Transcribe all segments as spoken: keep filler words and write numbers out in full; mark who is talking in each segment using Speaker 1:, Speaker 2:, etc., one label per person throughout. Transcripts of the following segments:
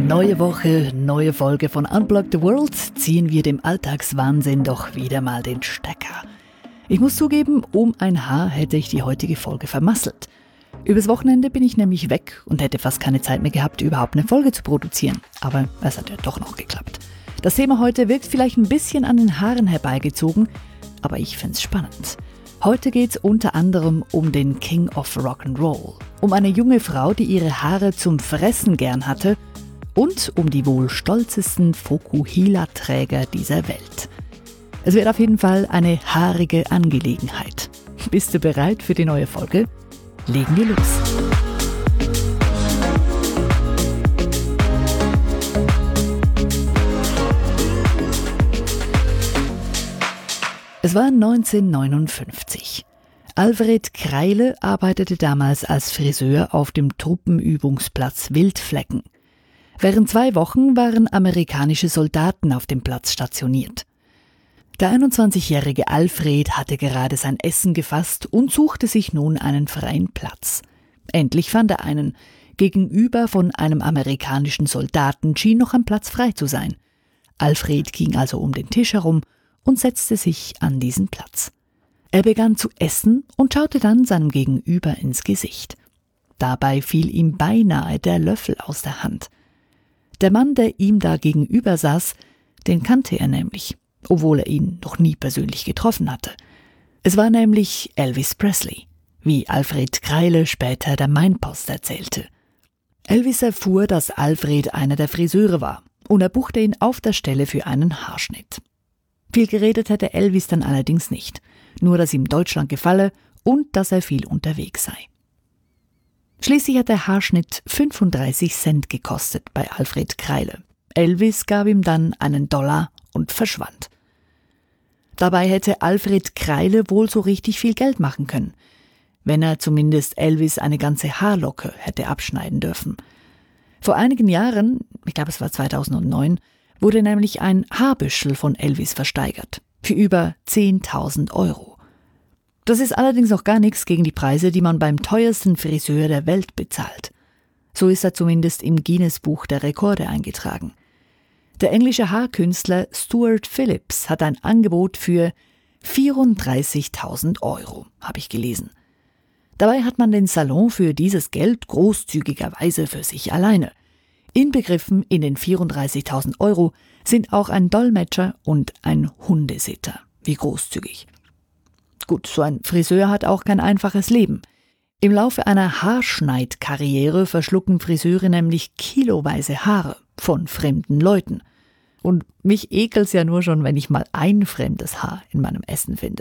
Speaker 1: Neue Woche, neue Folge von Unplug the World, ziehen wir dem Alltagswahnsinn doch wieder mal den Stecker. Ich muss zugeben, um ein Haar hätte ich die heutige Folge vermasselt. Übers Wochenende bin ich nämlich weg und hätte fast keine Zeit mehr gehabt, überhaupt eine Folge zu produzieren. Aber es hat ja doch noch geklappt. Das Thema heute wirkt vielleicht ein bisschen an den Haaren herbeigezogen, aber ich find's spannend. Heute geht's unter anderem um den King of Rock'n'Roll, um eine junge Frau, die ihre Haare zum Fressen gern hatte, und um die wohl stolzesten Fokuhila-Träger dieser Welt. Es wird auf jeden Fall eine haarige Angelegenheit. Bist du bereit für die neue Folge? Legen wir los. Es war neunzehnhundertneunundfünfzig. Alfred Kreile arbeitete damals als Friseur auf dem Truppenübungsplatz Wildflecken. Während zwei Wochen waren amerikanische Soldaten auf dem Platz stationiert. Der einundzwanzigjährige Alfred hatte gerade sein Essen gefasst und suchte sich nun einen freien Platz. Endlich fand er einen. Gegenüber von einem amerikanischen Soldaten schien noch ein Platz frei zu sein. Alfred ging also um den Tisch herum und setzte sich an diesen Platz. Er begann zu essen und schaute dann seinem Gegenüber ins Gesicht. Dabei fiel ihm beinahe der Löffel aus der Hand. Der Mann, der ihm da gegenüber saß, den kannte er nämlich, obwohl er ihn noch nie persönlich getroffen hatte. Es war nämlich Elvis Presley, wie Alfred Kreile später der Mainpost erzählte. Elvis erfuhr, dass Alfred einer der Friseure war, und er buchte ihn auf der Stelle für einen Haarschnitt. Viel geredet hätte Elvis dann allerdings nicht, nur dass ihm Deutschland gefalle und dass er viel unterwegs sei. Schließlich hat der Haarschnitt fünfunddreißig Cent gekostet bei Alfred Kreile. Elvis gab ihm dann einen Dollar und verschwand. Dabei hätte Alfred Kreile wohl so richtig viel Geld machen können, wenn er zumindest Elvis eine ganze Haarlocke hätte abschneiden dürfen. Vor einigen Jahren, ich glaube es war zweitausendneun, wurde nämlich ein Haarbüschel von Elvis versteigert, für über zehntausend Euro. Das ist allerdings noch gar nichts gegen die Preise, die man beim teuersten Friseur der Welt bezahlt. So ist er zumindest im Guinness-Buch der Rekorde eingetragen. Der englische Haarkünstler Stuart Phillips hat ein Angebot für vierunddreißigtausend Euro, habe ich gelesen. Dabei hat man den Salon für dieses Geld großzügigerweise für sich alleine. Inbegriffen in den vierunddreißigtausend Euro sind auch ein Dolmetscher und ein Hundesitter. Wie großzügig. Gut, so ein Friseur hat auch kein einfaches Leben. Im Laufe einer Haarschneidkarriere verschlucken Friseure nämlich kiloweise Haare von fremden Leuten. Und mich ekelt's ja nur schon, wenn ich mal ein fremdes Haar in meinem Essen finde.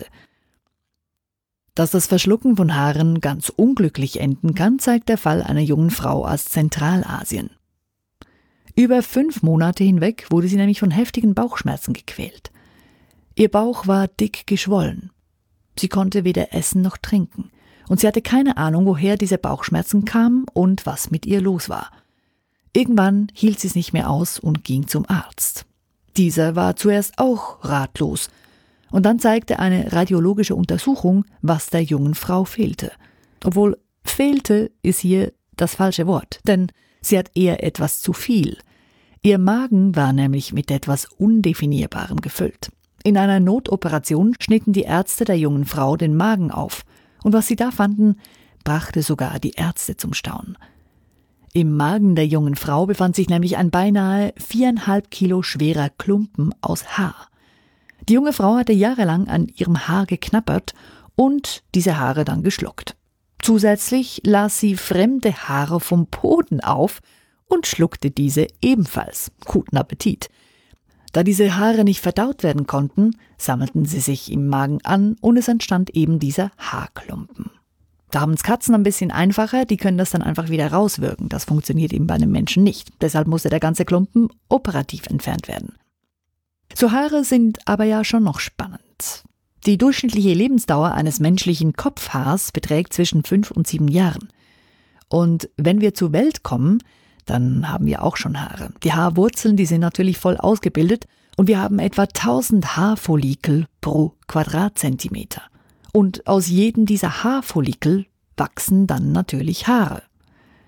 Speaker 1: Dass das Verschlucken von Haaren ganz unglücklich enden kann, zeigt der Fall einer jungen Frau aus Zentralasien. Über fünf Monate hinweg wurde sie nämlich von heftigen Bauchschmerzen gequält. Ihr Bauch war dick geschwollen. Sie konnte weder essen noch trinken. Und sie hatte keine Ahnung, woher diese Bauchschmerzen kamen und was mit ihr los war. Irgendwann hielt sie es nicht mehr aus und ging zum Arzt. Dieser war zuerst auch ratlos. Und dann zeigte eine radiologische Untersuchung, was der jungen Frau fehlte. Obwohl fehlte ist hier das falsche Wort, denn sie hat eher etwas zu viel. Ihr Magen war nämlich mit etwas Undefinierbarem gefüllt. In einer Notoperation schnitten die Ärzte der jungen Frau den Magen auf. Und was sie da fanden, brachte sogar die Ärzte zum Staunen. Im Magen der jungen Frau befand sich nämlich ein beinahe viereinhalb Kilo schwerer Klumpen aus Haar. Die junge Frau hatte jahrelang an ihrem Haar geknabbert und diese Haare dann geschluckt. Zusätzlich las sie fremde Haare vom Boden auf und schluckte diese ebenfalls. Guten Appetit! Da diese Haare nicht verdaut werden konnten, sammelten sie sich im Magen an und es entstand eben dieser Haarklumpen. Da haben es Katzen ein bisschen einfacher, die können das dann einfach wieder rauswirken. Das funktioniert eben bei einem Menschen nicht. Deshalb musste der ganze Klumpen operativ entfernt werden. So Haare sind aber ja schon noch spannend. Die durchschnittliche Lebensdauer eines menschlichen Kopfhaars beträgt zwischen fünf und sieben Jahren. Und wenn wir zur Welt kommen, dann haben wir auch schon Haare. Die Haarwurzeln, die sind natürlich voll ausgebildet und wir haben etwa tausend Haarfollikel pro Quadratzentimeter. Und aus jedem dieser Haarfollikel wachsen dann natürlich Haare.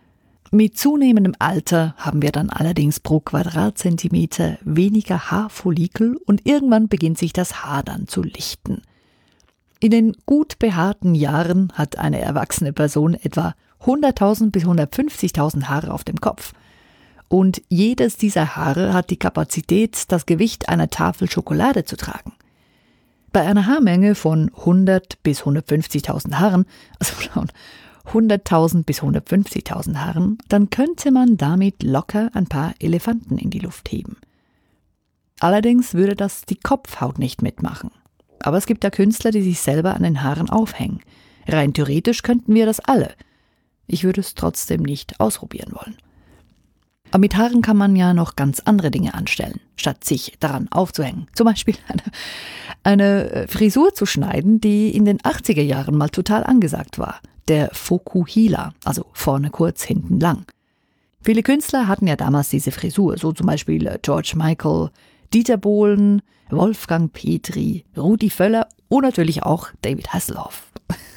Speaker 1: Mit zunehmendem Alter haben wir dann allerdings pro Quadratzentimeter weniger Haarfollikel und irgendwann beginnt sich das Haar dann zu lichten. In den gut behaarten Jahren hat eine erwachsene Person etwa hunderttausend bis hundertfünfzigtausend Haare auf dem Kopf. Und jedes dieser Haare hat die Kapazität, das Gewicht einer Tafel Schokolade zu tragen. Bei einer Haarmenge von hundert bis hundertfünfzigtausend Haaren, also hunderttausend bis hundertfünfzigtausend Haaren, dann könnte man damit locker ein paar Elefanten in die Luft heben. Allerdings würde das die Kopfhaut nicht mitmachen. Aber es gibt ja Künstler, die sich selber an den Haaren aufhängen. Rein theoretisch könnten wir das alle. Ich würde es trotzdem nicht ausprobieren wollen. Aber mit Haaren kann man ja noch ganz andere Dinge anstellen, statt sich daran aufzuhängen. Zum Beispiel eine, eine Frisur zu schneiden, die in den achtziger Jahren mal total angesagt war. Der Fokuhila, also vorne kurz, hinten lang. Viele Künstler hatten ja damals diese Frisur, so zum Beispiel George Michael, Dieter Bohlen, Wolfgang Petri, Rudi Völler und natürlich auch David Hasselhoff.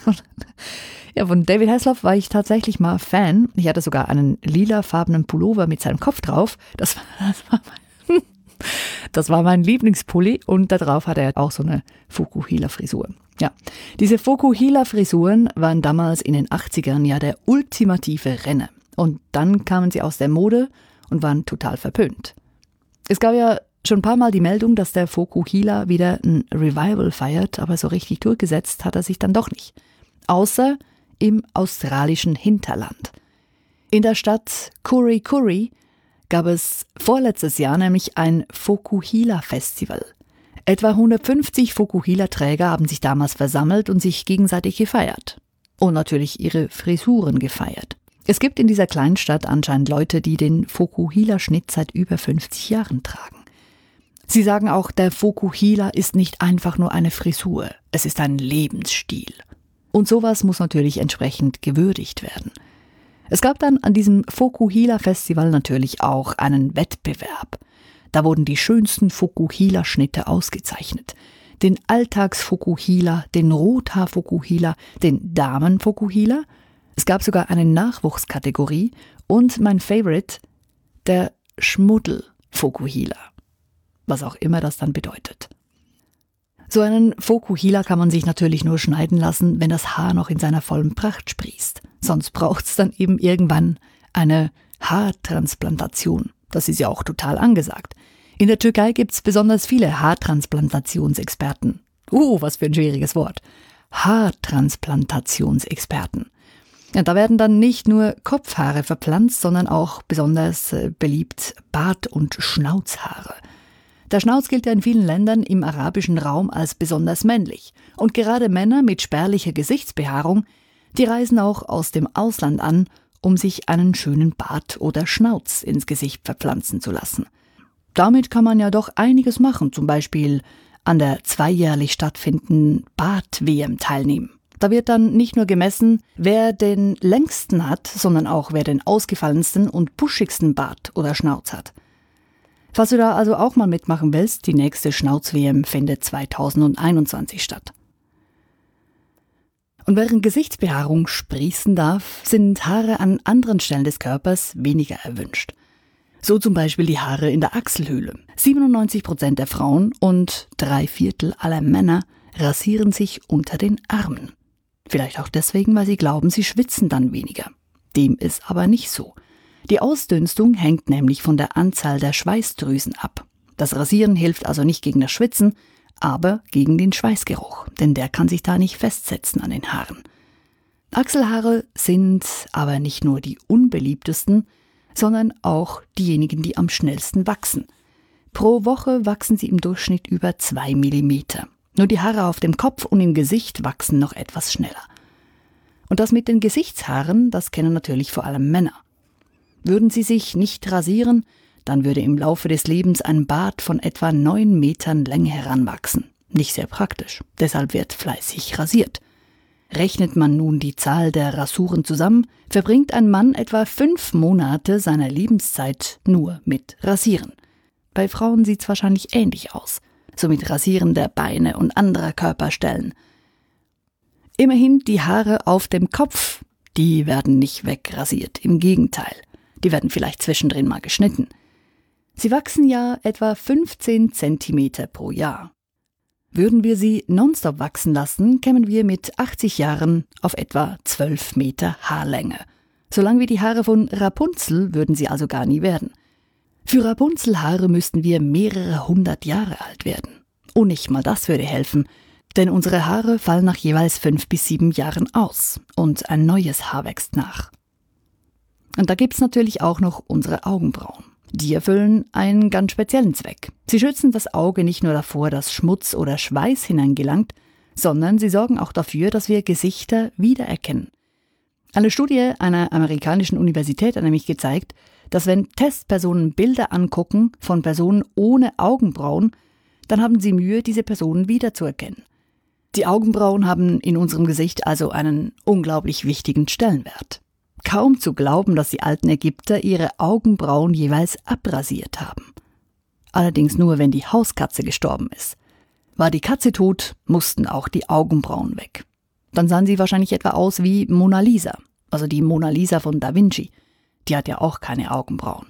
Speaker 1: Ja, von David Hasselhoff war ich tatsächlich mal Fan. Ich hatte sogar einen lilafarbenen Pullover mit seinem Kopf drauf. Das war, das war, mein, das war mein Lieblingspulli und darauf hatte er auch so eine Fokuhila-Frisur. Ja, diese Fokuhila-Frisuren waren damals in den achtzigern ja der ultimative Renner. Und dann kamen sie aus der Mode und waren total verpönt. Es gab ja schon ein paar Mal die Meldung, dass der Fokuhila wieder ein Revival feiert, aber so richtig durchgesetzt hat er sich dann doch nicht. Außer im australischen Hinterland. In der Stadt Kurri Kurri gab es vorletztes Jahr nämlich ein Fokuhila-Festival. Etwa hundertfünfzig Fokuhila-Träger haben sich damals versammelt und sich gegenseitig gefeiert. Und natürlich ihre Frisuren gefeiert. Es gibt in dieser kleinen Stadt anscheinend Leute, die den Fokuhila-Schnitt seit über fünfzig Jahren tragen. Sie sagen auch, der Fokuhila ist nicht einfach nur eine Frisur, es ist ein Lebensstil. Und sowas muss natürlich entsprechend gewürdigt werden. Es gab dann an diesem Fokuhila-Festival natürlich auch einen Wettbewerb. Da wurden die schönsten Fokuhila-Schnitte ausgezeichnet. Den Alltags-Fokuhila, den Rothaar-Fokuhila, den Damen-Fokuhila. Es gab sogar eine Nachwuchskategorie und mein Favorite, der Schmuddel-Fokuhila. Was auch immer das dann bedeutet. So einen Fokuhila kann man sich natürlich nur schneiden lassen, wenn das Haar noch in seiner vollen Pracht sprießt. Sonst braucht es dann eben irgendwann eine Haartransplantation. Das ist ja auch total angesagt. In der Türkei gibt es besonders viele Haartransplantationsexperten. Uh, was für ein schwieriges Wort. Haartransplantationsexperten. Ja, da werden dann nicht nur Kopfhaare verpflanzt, sondern auch besonders äh, beliebt Bart- und Schnauzhaare. Der Schnauz gilt ja in vielen Ländern im arabischen Raum als besonders männlich. Und gerade Männer mit spärlicher Gesichtsbehaarung, die reisen auch aus dem Ausland an, um sich einen schönen Bart oder Schnauz ins Gesicht verpflanzen zu lassen. Damit kann man ja doch einiges machen, zum Beispiel an der zweijährlich stattfindenden Bart-W M teilnehmen. Da wird dann nicht nur gemessen, wer den längsten hat, sondern auch wer den ausgefallensten und buschigsten Bart oder Schnauz hat. Falls du da also auch mal mitmachen willst, die nächste Schnauz-W M findet zweitausendeinundzwanzig statt. Und während Gesichtsbehaarung sprießen darf, sind Haare an anderen Stellen des Körpers weniger erwünscht. So zum Beispiel die Haare in der Achselhöhle. siebenundneunzig Prozent der Frauen und drei Viertel aller Männer rasieren sich unter den Armen. Vielleicht auch deswegen, weil sie glauben, sie schwitzen dann weniger. Dem ist aber nicht so. Die Ausdünstung hängt nämlich von der Anzahl der Schweißdrüsen ab. Das Rasieren hilft also nicht gegen das Schwitzen, aber gegen den Schweißgeruch, denn der kann sich da nicht festsetzen an den Haaren. Achselhaare sind aber nicht nur die unbeliebtesten, sondern auch diejenigen, die am schnellsten wachsen. Pro Woche wachsen sie im Durchschnitt über zwei Millimeter. Nur die Haare auf dem Kopf und im Gesicht wachsen noch etwas schneller. Und das mit den Gesichtshaaren, das kennen natürlich vor allem Männer. Würden sie sich nicht rasieren, dann würde im Laufe des Lebens ein Bart von etwa neun Metern Länge heranwachsen. Nicht sehr praktisch, deshalb wird fleißig rasiert. Rechnet man nun die Zahl der Rasuren zusammen, verbringt ein Mann etwa fünf Monate seiner Lebenszeit nur mit Rasieren. Bei Frauen sieht es wahrscheinlich ähnlich aus, so mit Rasieren der Beine und anderer Körperstellen. Immerhin die Haare auf dem Kopf, die werden nicht wegrasiert, im Gegenteil. Die werden vielleicht zwischendrin mal geschnitten. Sie wachsen ja etwa fünfzehn Zentimeter pro Jahr. Würden wir sie nonstop wachsen lassen, kämen wir mit achtzig Jahren auf etwa zwölf Meter Haarlänge. So lang wie die Haare von Rapunzel würden sie also gar nie werden. Für Rapunzelhaare müssten wir mehrere hundert Jahre alt werden. Und nicht mal das würde helfen, denn unsere Haare fallen nach jeweils fünf bis sieben Jahren aus und ein neues Haar wächst nach. Und da gibt's natürlich auch noch unsere Augenbrauen. Die erfüllen einen ganz speziellen Zweck. Sie schützen das Auge nicht nur davor, dass Schmutz oder Schweiß hineingelangt, sondern sie sorgen auch dafür, dass wir Gesichter wiedererkennen. Eine Studie einer amerikanischen Universität hat nämlich gezeigt, dass wenn Testpersonen Bilder angucken von Personen ohne Augenbrauen, dann haben sie Mühe, diese Personen wiederzuerkennen. Die Augenbrauen haben in unserem Gesicht also einen unglaublich wichtigen Stellenwert. Kaum zu glauben, dass die alten Ägypter ihre Augenbrauen jeweils abrasiert haben. Allerdings nur, wenn die Hauskatze gestorben ist. War die Katze tot, mussten auch die Augenbrauen weg. Dann sahen sie wahrscheinlich etwa aus wie Mona Lisa, also die Mona Lisa von Da Vinci. Die hat ja auch keine Augenbrauen.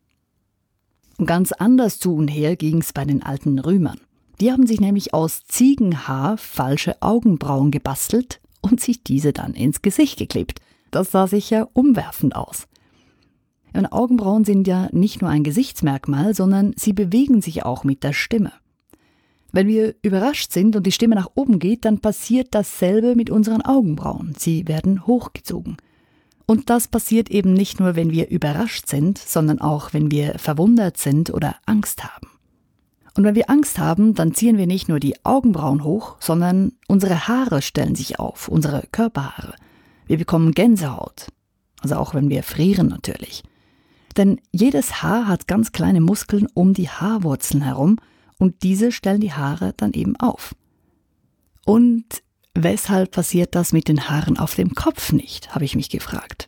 Speaker 1: Und ganz anders zu und her ging's bei den alten Römern. Die haben sich nämlich aus Ziegenhaar falsche Augenbrauen gebastelt und sich diese dann ins Gesicht geklebt. Das sah sicher umwerfend aus. Und Augenbrauen sind ja nicht nur ein Gesichtsmerkmal, sondern sie bewegen sich auch mit der Stimme. Wenn wir überrascht sind und die Stimme nach oben geht, dann passiert dasselbe mit unseren Augenbrauen. Sie werden hochgezogen. Und das passiert eben nicht nur, wenn wir überrascht sind, sondern auch, wenn wir verwundert sind oder Angst haben. Und wenn wir Angst haben, dann ziehen wir nicht nur die Augenbrauen hoch, sondern unsere Haare stellen sich auf, unsere Körperhaare. Wir bekommen Gänsehaut, also auch wenn wir frieren natürlich. Denn jedes Haar hat ganz kleine Muskeln um die Haarwurzeln herum und diese stellen die Haare dann eben auf. Und weshalb passiert das mit den Haaren auf dem Kopf nicht, habe ich mich gefragt.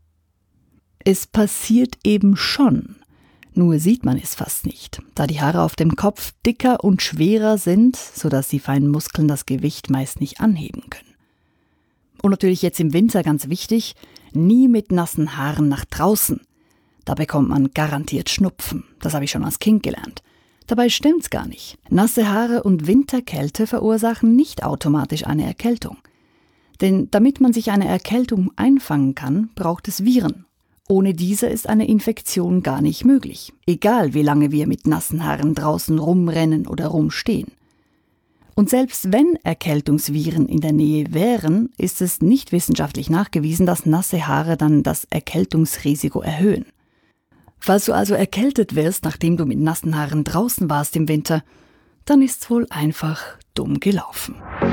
Speaker 1: Es passiert eben schon, nur sieht man es fast nicht, da die Haare auf dem Kopf dicker und schwerer sind, sodass die feinen Muskeln das Gewicht meist nicht anheben können. Und natürlich jetzt im Winter ganz wichtig, nie mit nassen Haaren nach draußen. Da bekommt man garantiert Schnupfen. Das habe ich schon als Kind gelernt. Dabei stimmt's gar nicht. Nasse Haare und Winterkälte verursachen nicht automatisch eine Erkältung. Denn damit man sich eine Erkältung einfangen kann, braucht es Viren. Ohne diese ist eine Infektion gar nicht möglich. Egal wie lange wir mit nassen Haaren draußen rumrennen oder rumstehen. Und selbst wenn Erkältungsviren in der Nähe wären, ist es nicht wissenschaftlich nachgewiesen, dass nasse Haare dann das Erkältungsrisiko erhöhen. Falls du also erkältet wirst, nachdem du mit nassen Haaren draußen warst im Winter, dann ist's wohl einfach dumm gelaufen.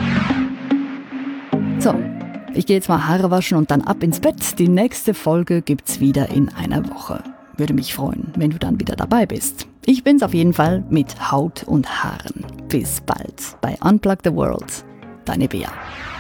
Speaker 1: So, ich gehe jetzt mal Haare waschen und dann ab ins Bett. Die nächste Folge gibt's wieder in einer Woche. Würde mich freuen, wenn du dann wieder dabei bist. Ich bin's auf jeden Fall mit Haut und Haaren. Bis bald bei Unplug the World. Deine Bea.